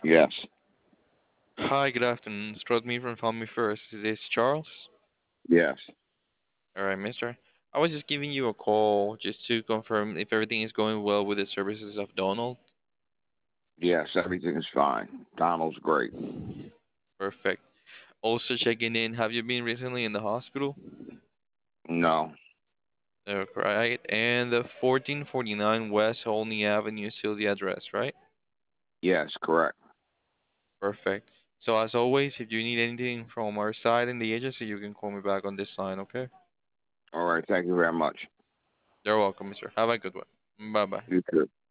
Yes. Hi, good afternoon. It's me from Family First. Is this Charles? Yes. All right, mister. I was just giving you a call just to confirm if everything is going well with the services of Donald. Yes. Everything is fine. Donald's great. Perfect. Also checking in, have you been recently in the hospital? No. Right. And the 1449 West Olney Avenue is still the address, right? Yes. Correct. Perfect. So as always, if you need anything from our side in the agency, you can call me back on this line, okay? All right. Thank you very much. You're welcome, mister. Have a good one. Bye-bye. You too.